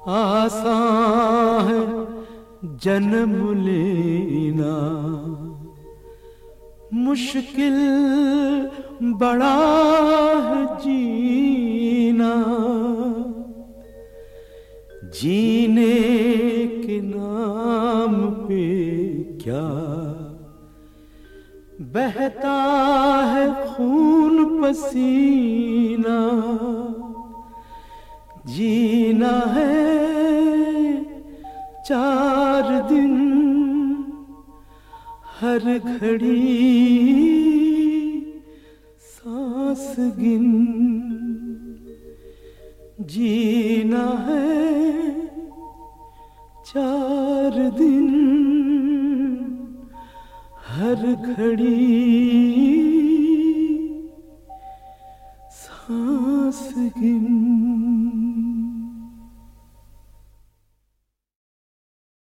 आसान है जन्म लेना, मुश्किल बड़ा है जीना। जीने के नाम पे क्या बहता है खून पसीना। जीना है 4 दिन हर घड़ी सांस गिन। जीना है 4 दिन हर घड़ी सांस गिन।